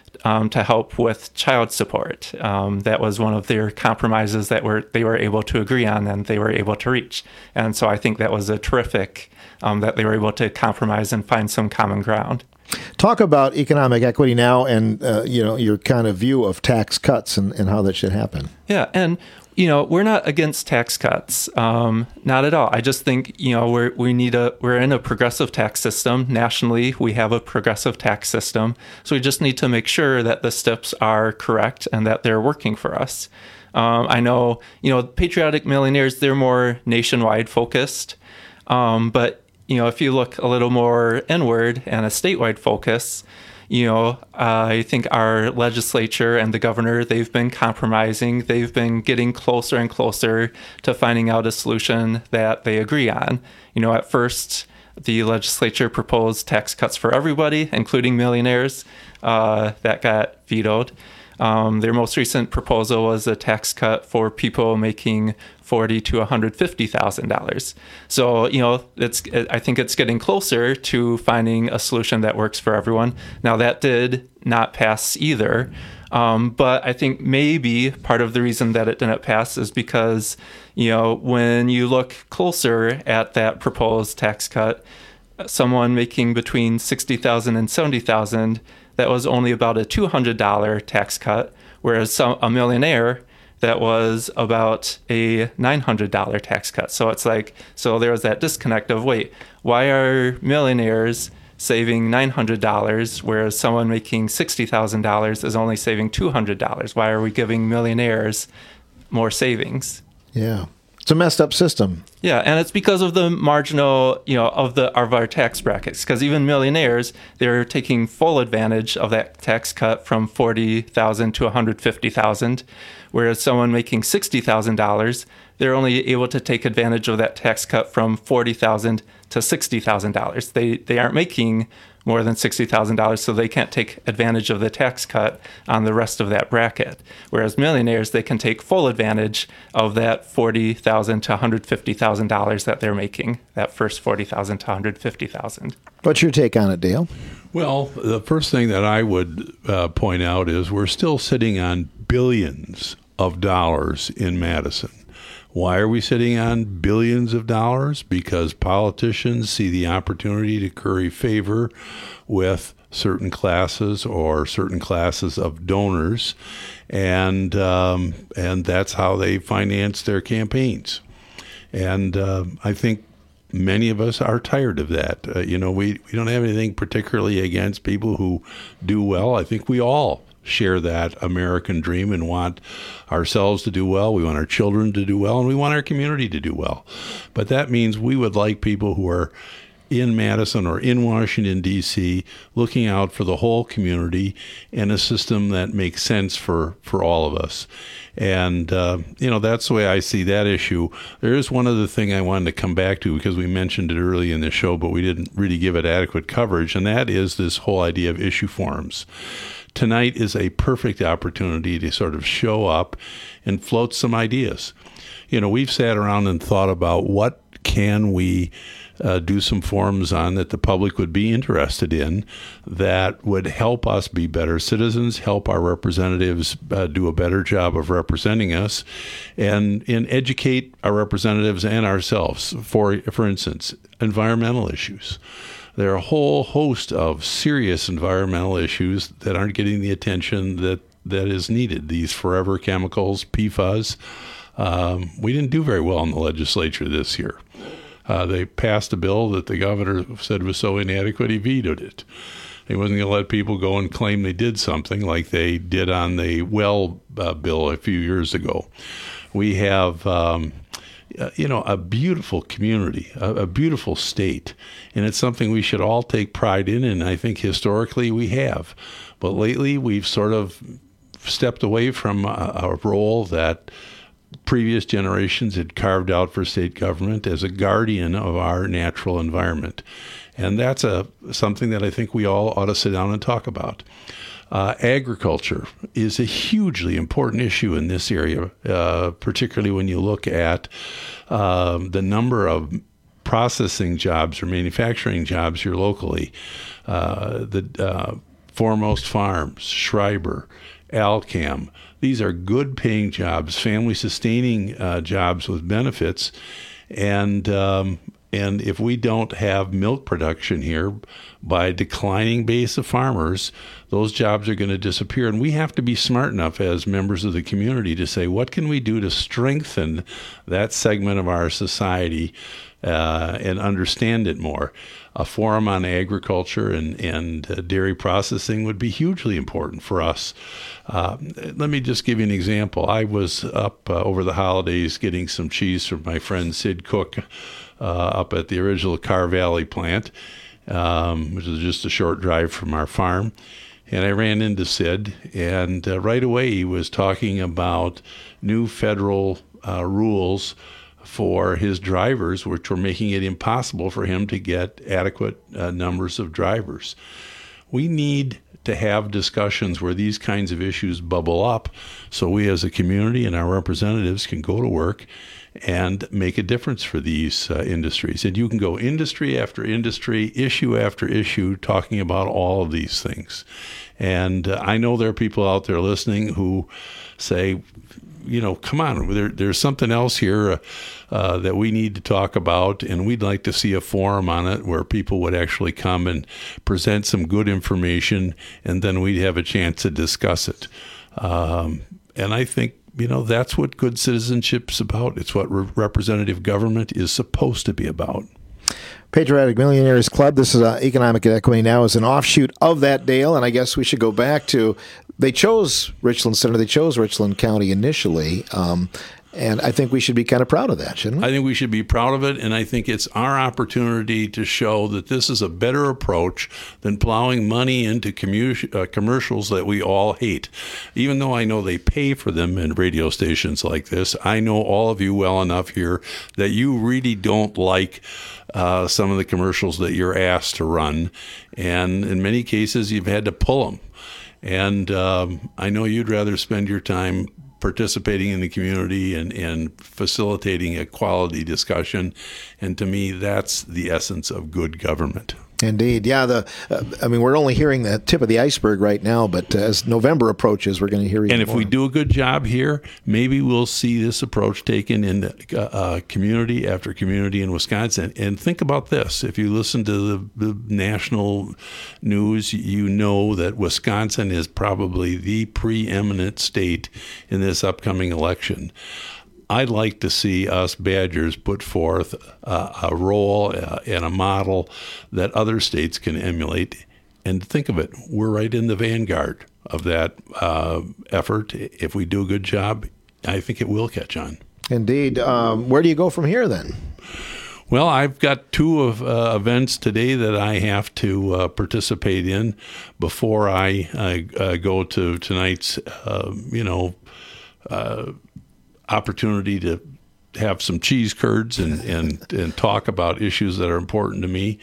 um, to help with child support. Um, that was one of their compromises that were they were able to agree on and they were able to reach. And so I think that was a terrific um, that they were able to compromise and find some common ground. Talk about economic equity now and, uh, you know, your kind of view of tax cuts and, and how that should happen. Yeah, and, you know, we're not against tax cuts, um, not at all. I just think, you know, we're, we need a, we're in a progressive tax system. Nationally, we have a progressive tax system. So we just need to make sure that the steps are correct and that they're working for us. Um, I know, you know, patriotic millionaires, they're more nationwide focused. Um, but You know, if you look a little more inward and a statewide focus, you know, uh, I think our legislature and the governor, they've been compromising. They've been getting closer and closer to finding out a solution that they agree on. You know, at first, the legislature proposed tax cuts for everybody, including millionaires. Uh, that got vetoed. Um, their most recent proposal was a tax cut for people making forty to one hundred fifty thousand dollars. So, you know, it's I think it's getting closer to finding a solution that works for everyone. Now, that did not pass either. Um, but I think maybe part of the reason that it didn't pass is because, you know, when you look closer at that proposed tax cut, someone making between sixty thousand dollars and seventy thousand dollars, that was only about a two hundred dollars tax cut, whereas some, a millionaire, that was about a nine hundred dollars tax cut. So it's like, so there was that disconnect of, wait, why are millionaires saving nine hundred dollars, whereas someone making sixty thousand dollars is only saving two hundred dollars? Why are we giving millionaires more savings? Yeah. It's a messed up system. Yeah, and it's because of the marginal, you know, of the of our tax brackets. Because even millionaires, they're taking full advantage of that tax cut from forty thousand to one hundred fifty thousand, whereas someone making sixty thousand dollars, they're only able to take advantage of that tax cut from forty thousand to sixty thousand dollars. They they aren't making more than sixty thousand dollars, so they can't take advantage of the tax cut on the rest of that bracket. Whereas millionaires, they can take full advantage of that forty thousand to one hundred fifty thousand dollars that they're making, that first forty thousand to one hundred fifty thousand. What's your take on it, Dale? Well, the first thing that I would uh, point out is we're still sitting on billions of dollars in Madison. Why are we sitting on billions of dollars? Because politicians see the opportunity to curry favor with certain classes or certain classes of donors, and um, and that's how they finance their campaigns. And uh, I think many of us are tired of that. Uh, you know, we, we don't have anything particularly against people who do well. I think we all share that American dream and want ourselves to do well. We want our children to do well, and we want our community to do well. But that means we would like people who are in Madison or in Washington, D C, looking out for the whole community and a system that makes sense for, for all of us. And, uh, you know, that's the way I see that issue. There is one other thing I wanted to come back to because we mentioned it early in the show, but we didn't really give it adequate coverage, and that is this whole idea of issue forms. Tonight is a perfect opportunity to sort of show up and float some ideas. You know, we've sat around and thought about what can we uh, do some forums on that the public would be interested in that would help us be better citizens, help our representatives uh, do a better job of representing us, and, and educate our representatives and ourselves. For, for instance, environmental issues. There are a whole host of serious environmental issues that aren't getting the attention that, that is needed. These forever chemicals, P F A S. Um, we didn't do very well in the legislature this year. Uh, they passed a bill that the governor said was so inadequate, he vetoed it. He wasn't going to let people go and claim they did something like they did on the well uh, bill a few years ago. We have... Um, Uh, you know, a beautiful community, a, a beautiful state, and it's something we should all take pride in, and I think historically we have. But lately we've sort of stepped away from a, a role that previous generations had carved out for state government as a guardian of our natural environment. And that's a something that I think we all ought to sit down and talk about. Uh, agriculture is a hugely important issue in this area, uh, particularly when you look at um, the number of processing jobs or manufacturing jobs here locally. Uh, the uh, Foremost Farms, Schreiber, Alcam. These are good paying jobs, family sustaining uh, jobs with benefits. And um, and if we don't have milk production here, by a declining base of farmers, those jobs are going to disappear. And we have to be smart enough as members of the community to say, what can we do to strengthen that segment of our society uh, and understand it more? A forum on agriculture and, and uh, dairy processing would be hugely important for us. Uh, let me just give you an example. I was up uh, over the holidays getting some cheese from my friend Sid Cook uh, up at the original Carr Valley plant, um, which is just a short drive from our farm. And I ran into Sid, and uh, right away he was talking about new federal uh, rules for his drivers, which were making it impossible for him to get adequate uh, numbers of drivers. We need to have discussions where these kinds of issues bubble up so we as a community and our representatives can go to work and make a difference for these uh, industries. And you can go industry after industry, issue after issue, talking about all of these things. And uh, I know there are people out there listening who say, you know, come on, there, there's something else here uh, uh, that we need to talk about, and we'd like to see a forum on it where people would actually come and present some good information, and then we'd have a chance to discuss it. Um, and I think, you know, that's what good citizenship's about. It's what re- representative government is supposed to be about. Patriotic Millionaires Club, this is uh, Economic Equity Now, is an offshoot of that, Dale, and I guess we should go back to, they chose Richland Center, they chose Richland County initially, um, and I think we should be kind of proud of that, shouldn't we? I think we should be proud of it, and I think it's our opportunity to show that this is a better approach than plowing money into commu- uh, commercials that we all hate. Even though I know they pay for them in radio stations like this, I know all of you well enough here that you really don't like uh, some of the commercials that you're asked to run, and in many cases you've had to pull them. And um, I know you'd rather spend your time participating in the community and, and facilitating a quality discussion. And to me, that's the essence of good government. Indeed. Yeah. The uh, I mean, we're only hearing the tip of the iceberg right now, but uh, as November approaches, we're going to hear even And if more. we do a good job here, maybe we'll see this approach taken in uh, uh, community after community in Wisconsin. And think about this. If you listen to the, the national news, you know that Wisconsin is probably the preeminent state in this upcoming election. I'd like to see us Badgers put forth a, a role uh, and a model that other states can emulate. And think of it, we're right in the vanguard of that uh, effort. If we do a good job, I think it will catch on. Indeed. Um, where do you go from here then? Well, I've got two of uh, events today that I have to uh, participate in before I uh, uh, go to tonight's, uh, you know, uh, opportunity to have some cheese curds and, and, and talk about issues that are important to me.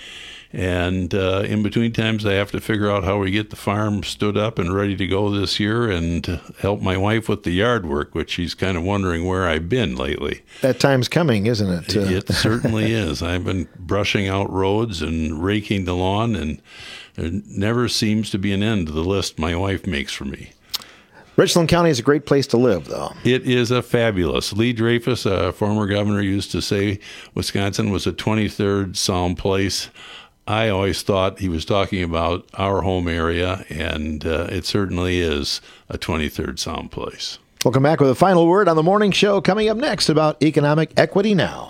And uh, in between times, I have to figure out how we get the farm stood up and ready to go this year and help my wife with the yard work, which she's kind of wondering where I've been lately. That time's coming, isn't it? Uh, it certainly is. I've been brushing out roads and raking the lawn, and there never seems to be an end to the list my wife makes for me. Richland County is a great place to live, though. It is a fabulous. Lee Dreyfus, a former governor, used to say Wisconsin was a twenty-third Psalm place. I always thought he was talking about our home area, and uh, it certainly is a twenty-third Psalm place. We'll come back with a final word on the morning show coming up next about Economic Equity Now.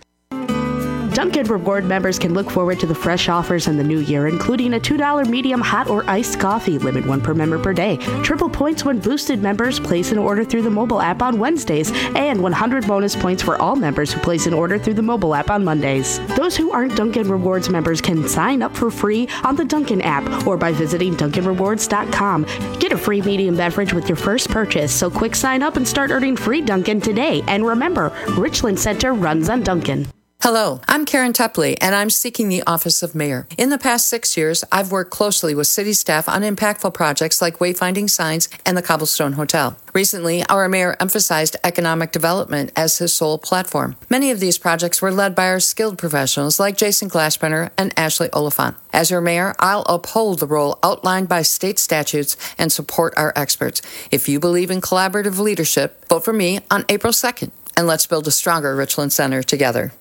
Dunkin' Reward members can look forward to the fresh offers in the new year, including a two dollar medium hot or iced coffee, limit one per member per day, triple points when boosted members place an order through the mobile app on Wednesdays, and one hundred bonus points for all members who place an order through the mobile app on Mondays. Those who aren't Dunkin' Rewards members can sign up for free on the Dunkin' app or by visiting Dunkin Rewards dot com. Get a free medium beverage with your first purchase, so quick sign up and start earning free Dunkin' today. And remember, Richland Center runs on Dunkin'. Hello, I'm Karen Tepley, and I'm seeking the office of mayor. In the past six years, I've worked closely with city staff on impactful projects like wayfinding signs and the Cobblestone Hotel. Recently, our mayor emphasized economic development as his sole platform. Many of these projects were led by our skilled professionals like Jason Glassbrenner and Ashley Oliphant. As your mayor, I'll uphold the role outlined by state statutes and support our experts. If you believe in collaborative leadership, vote for me on April second, and let's build a stronger Richland Center together.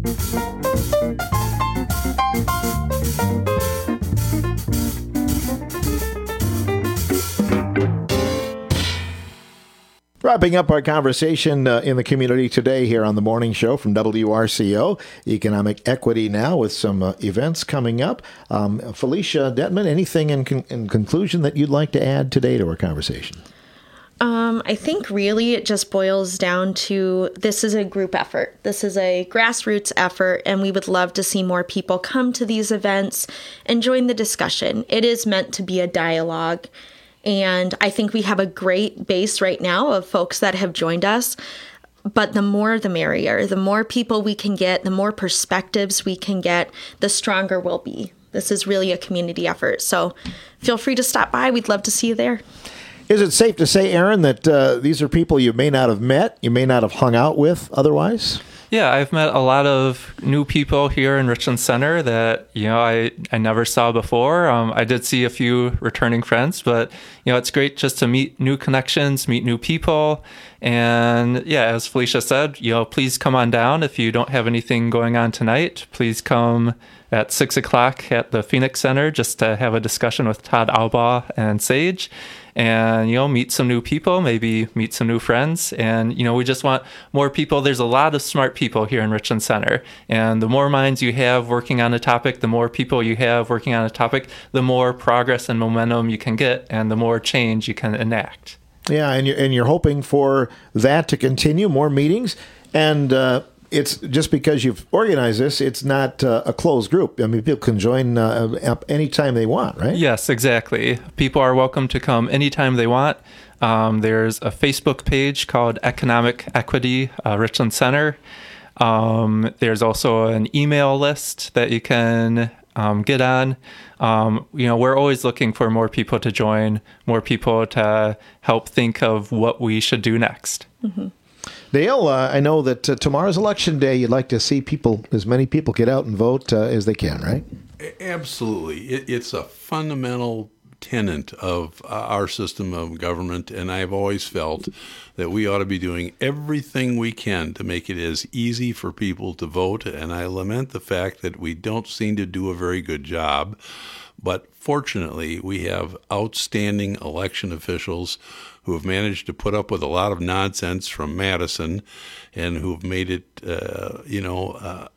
Wrapping up our conversation uh, in the community today here on the Morning Show from W R C O, Economic Equity Now, with some uh, events coming up. Um, Felicia Detman, anything in, con- in conclusion that you'd like to add today to our conversation? Um, I think really it just boils down to this is a group effort. This is a grassroots effort, and we would love to see more people come to these events and join the discussion. It is meant to be a dialogue, and I think we have a great base right now of folks that have joined us. But the more the merrier. The more people we can get, the more perspectives we can get, the stronger we'll be. This is really a community effort. So feel free to stop by. We'd love to see you there. Is it safe to say, Aaron, that uh, these are people you may not have met, you may not have hung out with otherwise? Yeah, I've met a lot of new people here in Richland Center that, you know, I, I never saw before. Um, I did see a few returning friends, but, you know, it's great just to meet new connections, meet new people. And yeah, as Felicia said, you know, please come on down if you don't have anything going on tonight. Please come at six o'clock at the Phoenix Center just to have a discussion with Todd Albaugh and Sage. And, you know, meet some new people, maybe meet some new friends. And, you know, we just want more people. There's a lot of smart people here in Richland Center. And the more minds you have working on a topic, the more people you have working on a topic, the more progress and momentum you can get and the more change you can enact. Yeah, and you're, and you're hoping for that to continue, more meetings. And uh, it's just because you've organized this, it's not uh, a closed group. I mean, people can join uh, up anytime they want, right? Yes, exactly. People are welcome to come anytime they want. Um, there's a Facebook page called Economic Equity uh, Richland Center. Um, there's also an email list that you can um, get on. Um, you know, we're always looking for more people to join, more people to help think of what we should do next. Mm-hmm. Dale, uh, I know that uh, tomorrow's election day, you'd like to see people, as many people get out and vote uh, as they can, right? Absolutely. It, it's a fundamental tenet of uh, our system of government, and I've always felt that we ought to be doing everything we can to make it as easy for people to vote, and I lament the fact that we don't seem to do a very good job. But fortunately, we have outstanding election officials who have managed to put up with a lot of nonsense from Madison and who have made it, uh, you know, uh,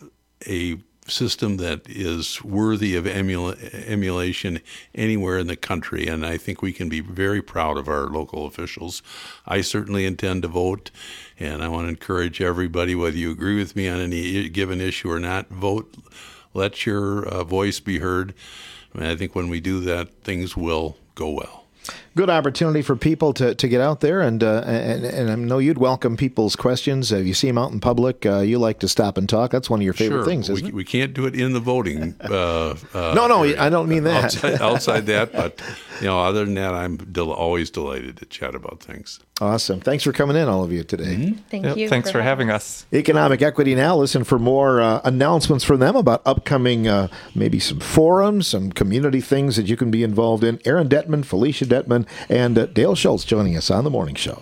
a system that is worthy of emula- emulation anywhere in the country. And I think we can be very proud of our local officials. I certainly intend to vote, and I want to encourage everybody, whether you agree with me on any given issue or not, vote. Let your uh, voice be heard. I mean, I think when we do that, things will go well. Good opportunity for people to, to get out there, and, uh, and and I know you'd welcome people's questions. If you see them out in public, uh, you like to stop and talk. That's one of your favorite sure. things, isn't we, it? We can't do it in the voting. Uh, uh, no, no, I don't mean that. Outside, outside that, but you know, other than that, I'm del- always delighted to chat about things. Awesome. Thanks for coming in, all of you, today. Mm-hmm. Thank yep, you. Thanks for, for having us. Economic Equity Now. Listen for more uh, announcements from them about upcoming, uh, maybe some forums, some community things that you can be involved in. Aaron Detman, Felicia Detman, and uh, Dale Schultz joining us on The Morning Show.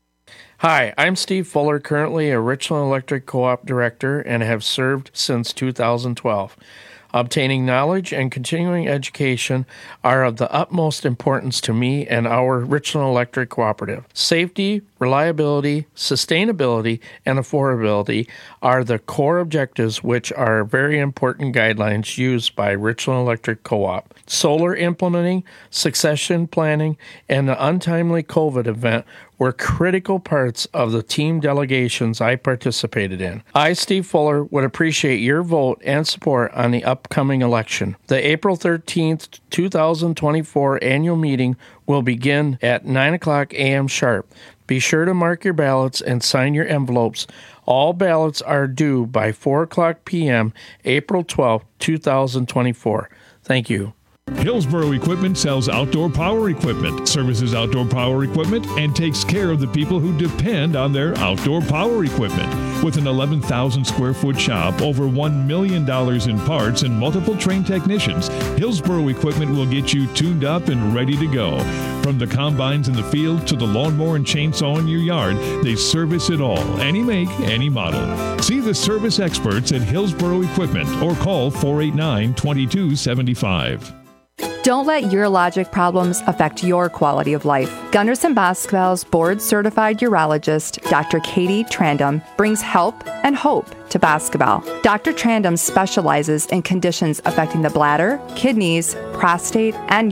Hi, I'm Steve Fuller, currently a Richland Electric Co-op Director, and have served since two thousand twelve. Obtaining knowledge and continuing education are of the utmost importance to me and our Richland Electric Cooperative. Safety, reliability, sustainability, and affordability are the core objectives which are very important guidelines used by Richland Electric Co-op. Solar implementing, succession planning, and the untimely COVID event were critical parts of the team delegations I participated in. I, Steve Fuller, would appreciate your vote and support on the upcoming election. The April thirteenth, twenty twenty-four annual meeting will begin at nine o'clock a.m. sharp. Be sure to mark your ballots and sign your envelopes. All ballots are due by four o'clock p.m., April twelfth, twenty twenty-four. Thank you. Hillsboro Equipment sells outdoor power equipment, services outdoor power equipment, and takes care of the people who depend on their outdoor power equipment. With an eleven thousand square foot shop, over one million dollars in parts, and multiple trained technicians, Hillsboro Equipment will get you tuned up and ready to go. From the combines in the field to the lawnmower and chainsaw in your yard, they service it all, any make, any model. See the service experts at Hillsboro Equipment or call four eight nine, two two seven five. Don't let urologic problems affect your quality of life. Gunderson Boswell's board-certified urologist, Doctor Katie Trandum, brings help and hope to basketball. Doctor Trandum specializes in conditions affecting the bladder, kidneys, prostate, and